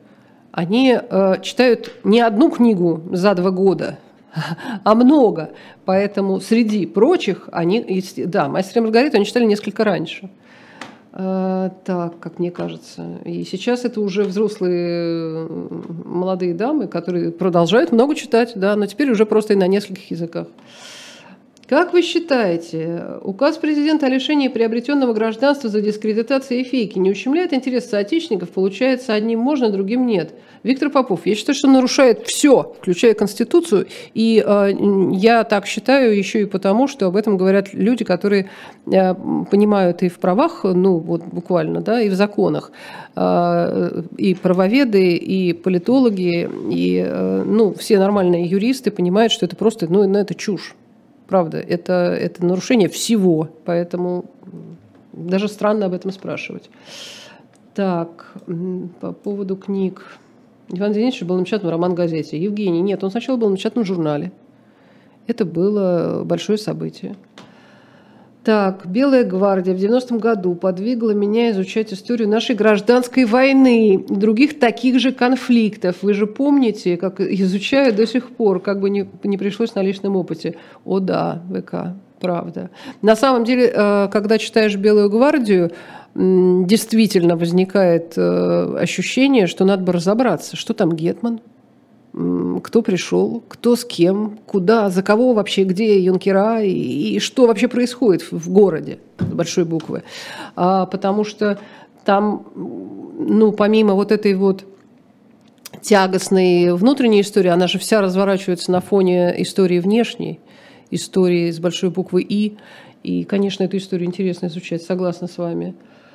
они читают не одну книгу за 2 года, а много. Поэтому среди прочих они, да, «Мастера и Маргариту» они читали несколько раньше. Так, как мне кажется. И сейчас это уже взрослые молодые дамы, которые продолжают много читать, да, но теперь уже просто и на нескольких языках. Как вы считаете, указ президента о лишении приобретенного гражданства за дискредитацию и фейки не ущемляет интерес соотечественников? Получается, одним можно, другим нет. Виктор Попов, я считаю, что он нарушает все, включая Конституцию. И я так считаю еще и потому, что об этом говорят люди, которые понимают и в правах, ну вот буквально, да, и в законах. И правоведы, и политологи, и ну, все нормальные юристы понимают, что это просто, ну это чушь. Правда, это нарушение всего, поэтому даже странно об этом спрашивать. Так, по поводу книг. Иван Денисович был напечатан в роман-газете. Евгений, нет, он сначала был напечатан в журнале. Это было большое событие. Так, «Белая гвардия» в 90-м году подвигла меня изучать историю нашей гражданской войны и других таких же конфликтов. Вы же помните, как изучаю до сих пор, как бы не пришлось на личном опыте. О да, ВК, правда. На самом деле, когда читаешь «Белую гвардию», действительно возникает ощущение, что надо бы разобраться, что там гетман, кто пришел, кто с кем, куда, за кого вообще, где юнкера и что вообще происходит в городе с большой буквы. Потому что там, ну, помимо вот этой вот тягостной внутренней истории, она же вся разворачивается на фоне истории внешней, истории с большой буквы «И». И, конечно, эту историю интересно изучать, согласна с вами.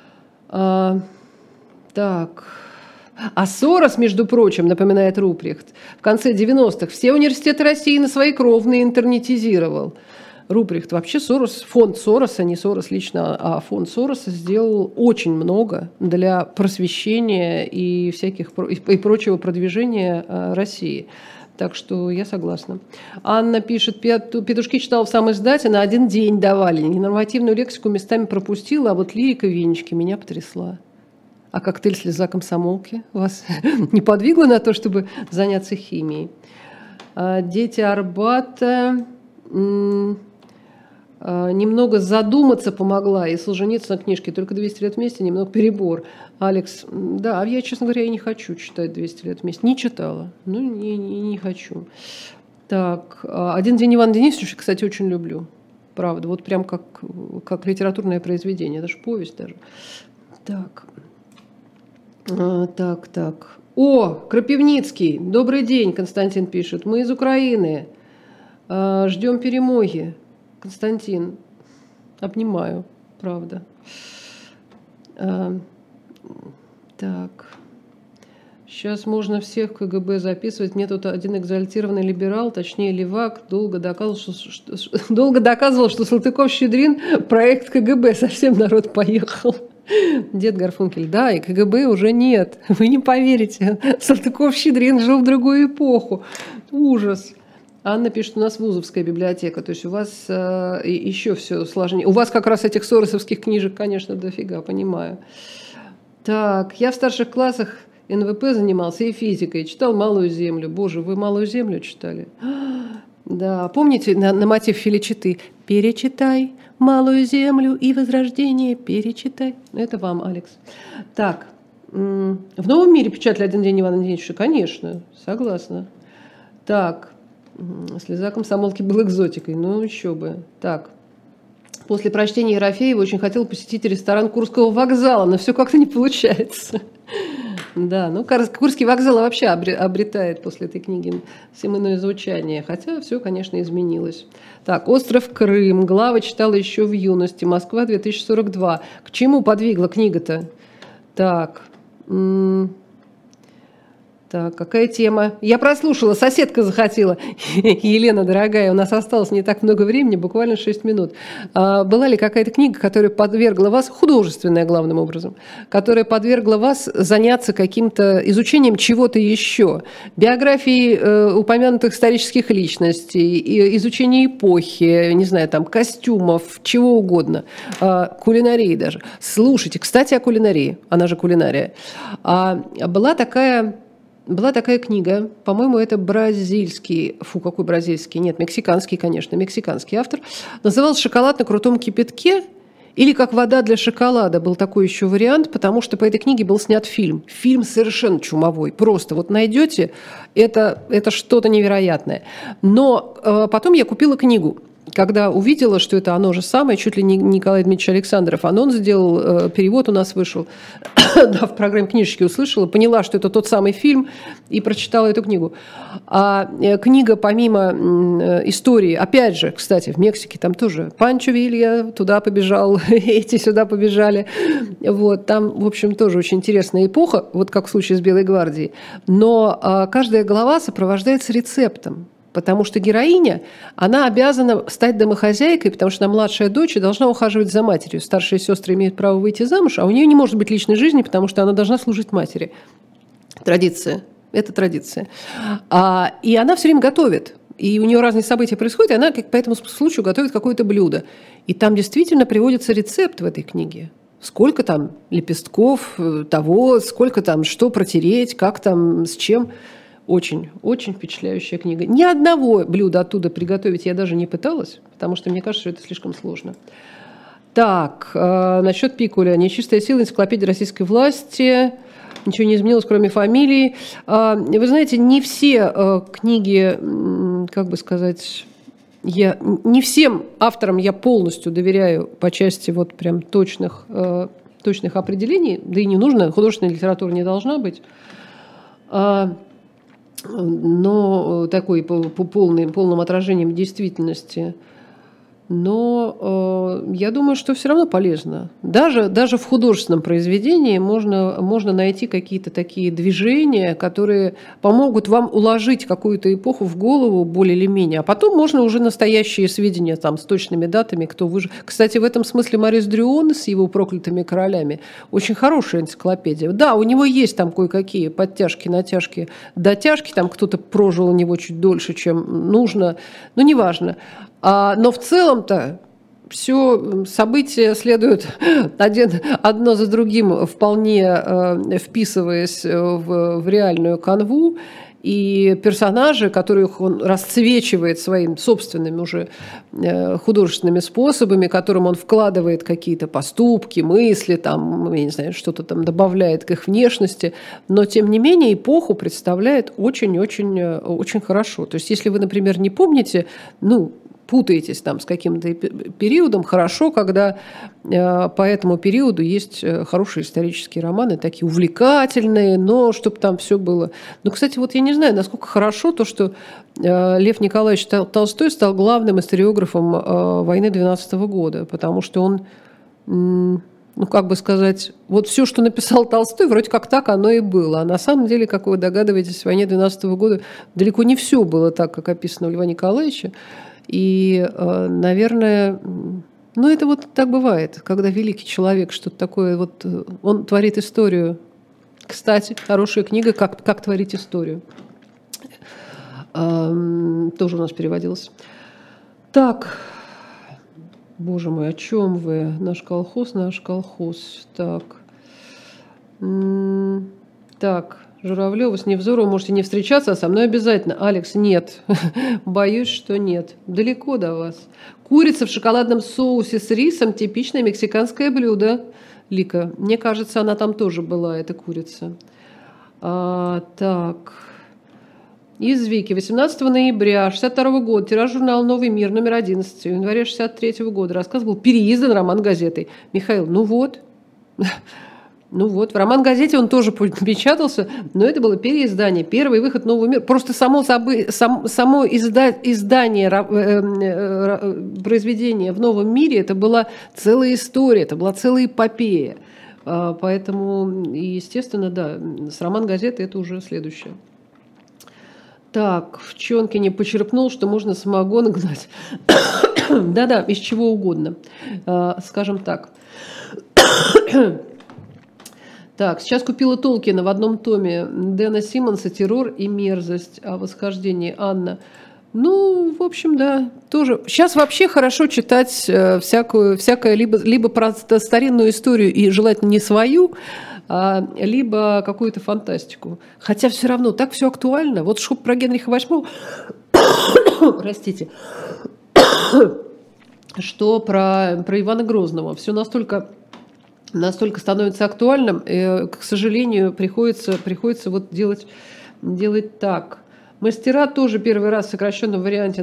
Так... А Сорос, между прочим, напоминает Руприхт, в конце 90-х все университеты России на свои кровные интернетизировал. Руприхт, вообще Сорос, фонд Сороса, не Сорос лично, а фонд Сороса сделал очень много для просвещения и всяких и прочего продвижения России. Так что я согласна. Анна пишет, петушки читала в сам издате, на 1 день давали. Ненормативную лексику местами пропустила, а вот лирика Венечки меня потрясла. А коктейль «Слеза комсомолки» вас не подвигло на то, чтобы заняться химией? Дети Арбата, немного задуматься помогла, и Солженицына книжки, только 200 лет вместе, немного перебор. Алекс, да, я, честно говоря, и не хочу читать 200 лет вместе. Не читала, ну не хочу. Так, «Один день Ивана Денисовича», кстати, очень люблю. Правда, вот прям как литературное произведение, даже повесть даже. Так. Так. О, Крапивницкий. Добрый день, Константин пишет. Мы из Украины. Ждем перемоги. Константин, обнимаю, правда. Так. Сейчас можно всех в КГБ записывать. Мне тут один экзальтированный либерал, точнее левак, долго доказывал, что Салтыков-Щедрин проект КГБ. Совсем народ поехал. Дед Гарфункель, да, и КГБ уже нет. Вы не поверите. Салтыков-Щедрин жил в другую эпоху. Ужас. Анна пишет, у нас вузовская библиотека, то есть у вас еще все сложнее. У вас как раз этих соросовских книжек, конечно, дофига, понимаю. Так, я в старших классах НВП занимался и физикой, читал «Малую землю». Боже, вы «Малую землю» читали? Да, помните на мотив Филичиты? «Перечитай «Малую землю» и «Возрождение», перечитай». Это вам, Алекс. Так, в «Новом мире» печатали «Один день Ивана Денисовича», конечно, согласна. Так, «Слеза комсомолки» был экзотикой, ну еще бы. Так, после прочтения Ерофеева очень хотел посетить ресторан Курского вокзала, но все как-то не получается. Да, ну Курский вокзал вообще обретает после этой книги всеминое звучание, хотя все, конечно, изменилось. Так, «Остров Крым». Главы читала еще в юности. Москва, 2042. К чему подвигла книга-то? Так, какая тема? Я прослушала, соседка захотела. Елена, дорогая, у нас осталось не так много времени, буквально 6 минут. Была ли какая-то книга, которая подвергла вас, художественная главным образом, которая подвергла вас заняться каким-то изучением чего-то еще? Биографии упомянутых исторических личностей, изучение эпохи, не знаю, там, костюмов, чего угодно, кулинарии даже. Слушайте, кстати, о кулинарии, она же кулинария. Была такая была такая книга, по-моему, это бразильский, какой бразильский, нет, мексиканский, конечно, мексиканский автор, назывался «Шоколад на крутом кипятке», или «Как вода для шоколада» был такой еще вариант, потому что по этой книге был снят фильм. Фильм совершенно чумовой. Просто вот найдете, это что-то невероятное. Но потом я купила книгу. Когда увидела, что это оно же самое, чуть ли не Николай Дмитриевич Александров, анонс сделал, перевод у нас вышел, да, в программе «Книжечки» услышала, поняла, что это тот самый фильм, и прочитала эту книгу. А книга, помимо истории, опять же, кстати, в Мексике там тоже Панчо Вилья туда побежал, эти сюда побежали. Вот, там, в общем, тоже очень интересная эпоха, вот как в случае с Белой гвардией. Но каждая глава сопровождается рецептом. Потому что героиня, она обязана стать домохозяйкой, потому что она младшая дочь и должна ухаживать за матерью. Старшие сестры имеют право выйти замуж, а у нее не может быть личной жизни, потому что она должна служить матери. Традиция. Это традиция. И она все время готовит. И у нее разные события происходят, и она по этому случаю готовит какое-то блюдо. И там действительно приводится рецепт в этой книге. Сколько там лепестков того, сколько там, что протереть, как там, с чем. Очень, очень впечатляющая книга. Ни одного блюда оттуда приготовить я даже не пыталась, потому что мне кажется, что это слишком сложно. Так, насчет Пикуля. «Нечистая сила», энциклопедия российской власти. Ничего не изменилось, кроме фамилии. Вы знаете, не все книги, как бы сказать, не всем авторам я полностью доверяю по части вот прям точных определений, да и не нужно, художественная литература не должна быть. Но такой полным отражением действительности. Но я думаю, что все равно полезно. Даже в художественном произведении можно найти какие-то такие движения, которые помогут вам уложить какую-то эпоху в голову более или менее. А потом можно уже настоящие сведения там, с точными датами, кто выжил. Кстати, в этом смысле Морис Дрюон с его «Проклятыми королями» очень хорошая энциклопедия. Да, у него есть там кое-какие подтяжки, натяжки, дотяжки. Там кто-то прожил у него чуть дольше, чем нужно. Но неважно. Но в целом-то все события следуют одно за другим, вполне вписываясь в реальную канву. И персонажи, которых он расцвечивает своими собственными уже художественными способами, которым он вкладывает какие-то поступки, мысли, там, я не знаю, что-то там добавляет к их внешности, но тем не менее эпоху представляет очень-очень хорошо. То есть если вы, например, не помните, путаетесь там с каким-то периодом, хорошо, когда по этому периоду есть хорошие исторические романы, такие увлекательные, но чтобы там все было. Кстати, вот я не знаю, насколько хорошо то, что Лев Николаевич Толстой стал главным историографом войны 12 года, потому что он, как бы сказать, вот все, что написал Толстой, вроде как так оно и было. А на самом деле, как вы догадываетесь, в войне 12 года далеко не все было так, как описано у Льва Николаевича. И, наверное, это вот так бывает, когда великий человек что-то такое, вот он творит историю. Кстати, хорошая книга «Как творить историю». Тоже у нас переводилась. Так, боже мой, о чем вы? Наш колхоз. Так. Журавлёва с Невзоровым можете не встречаться, а со мной обязательно. Алекс, нет. Боюсь, что нет. Далеко до вас. Курица в шоколадном соусе с рисом – типичное мексиканское блюдо. Лика, мне кажется, она там тоже была, эта курица. Так. Из Вики. 18 ноября 1962 года. Тираж журнала «Новый мир», номер 11. В январе 1963 года. Рассказ был переиздан роман газетой. Михаил, вот. В роман-газете он тоже печатался, но это было переиздание, первый выход «Нового мира». Просто само издание произведения в «Новом мире» это была целая история, это была целая эпопея. Поэтому, естественно, да, с роман-газеты это уже следующее. Так, в Чонкине почерпнул, что можно самогон гнать. Да-да, из чего угодно, скажем так. Так, сейчас купила Толкина в одном томе Дэна Симмонса «Террор и мерзость» о восхождении. Анна. В общем, да, тоже. Сейчас вообще хорошо читать всякое, либо про старинную историю, и желательно не свою, либо какую-то фантастику. Хотя все равно так все актуально. Вот что про Генриха VIII, простите, что про Ивана Грозного. Все настолько становится актуальным, и, к сожалению, приходится вот делать так. Мастера тоже первый раз в сокращенном варианте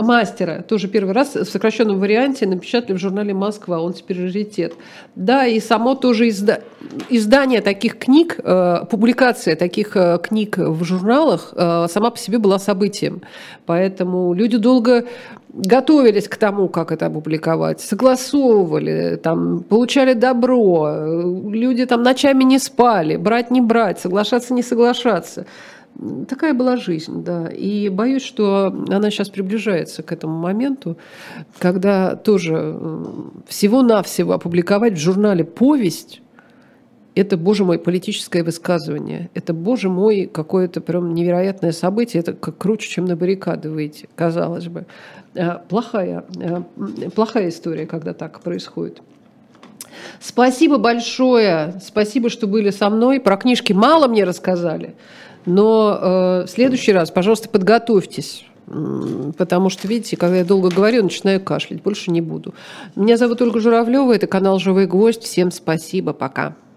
напечатали в журнале «Москва». Он теперь раритет. Да, и само тоже издание таких книг, публикация таких книг в журналах сама по себе была событием. Поэтому люди долго готовились к тому, как это опубликовать, согласовывали, там, получали добро, люди там ночами не спали, брать, не брать, соглашаться, не соглашаться. Такая была жизнь, да. И боюсь, что она сейчас приближается к этому моменту, когда тоже всего-навсего опубликовать в журнале повесть – это, боже мой, политическое высказывание. Это, боже мой, какое-то прям невероятное событие. Это как круче, чем на баррикады выйти, казалось бы. Плохая история, когда так происходит. Спасибо большое. Спасибо, что были со мной. Про книжки мало мне рассказали. Но в следующий раз, пожалуйста, подготовьтесь, потому что, видите, когда я долго говорю, начинаю кашлять, больше не буду. Меня зовут Ольга Журавлева, это канал «Живой гвоздь». Всем спасибо, пока.